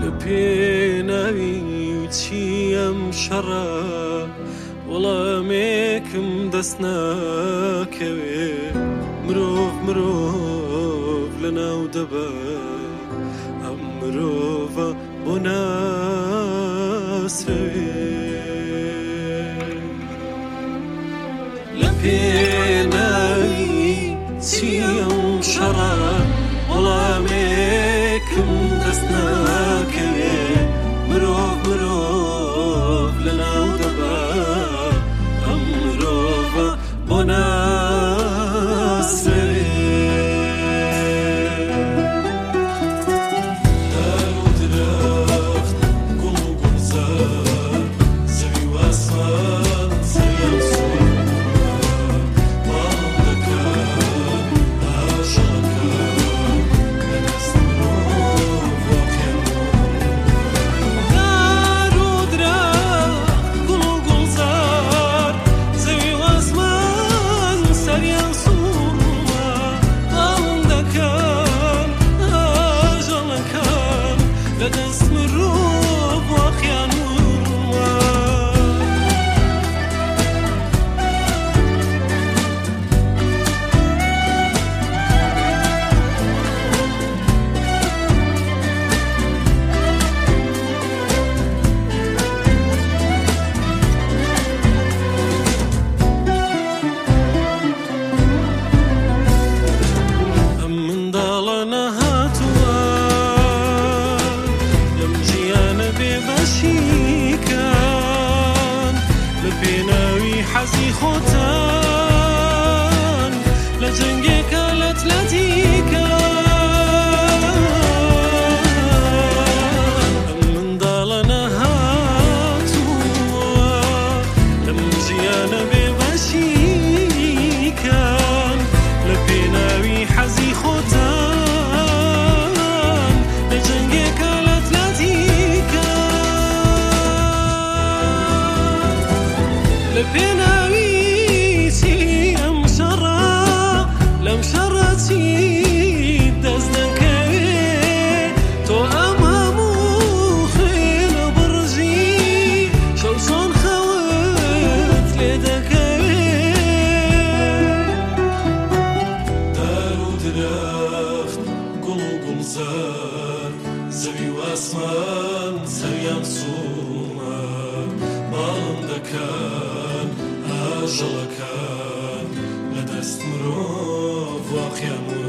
پێناوی چیم شەڕە وەڵامێکم دەست ناکەوێ مرۆڤ لەناو دەبە ئەم مرۆڤە بۆ ناسرەوێ لە پێناوی چیم شەڕە وەڵامێکم دەست ناکەوێ مرۆڤ لەناو دەبە ئەم مرۆڤە بۆ ناسرەوێ دار و درەخت گوڵ و گوڵزار زەوی و ئاسمان سەریان سوورە باڵم دەکات ئاژەڵەکان لەدەست مرۆڤ واقیان دار و درەخت گوڵ و گوڵزار زەوی و ئاسمان سەریان سوورە باڵم دەکات ئاژەڵەکان لەدەست مرۆڤ واقیان ئەم منداڵانە هاتووە لەم ژیانە بێبەشیکان لە پێناوی حەزی خۆتان لە جەنگێکە لەتلەتیکان ئەم منداڵانە هاتووە لەم ژیانە بێبەشیکان لە پێناوی حەزی خۆتان لە جەنگێکە لەتلەتیکان لە پێناوی چی ئەم شەڕە لەم شەڕە چی دەست دەکەوێ تۆ ئەم هەموو خوێنە بڕژی شەو چۆن خەوت لێ دەکەوێ دار و درەخت گوڵ و گوڵزار زەوی و ئاسمان سەریان سوورە باڵم دەکەن ئاژەڵەکان لەدەست مرۆڤ واقیان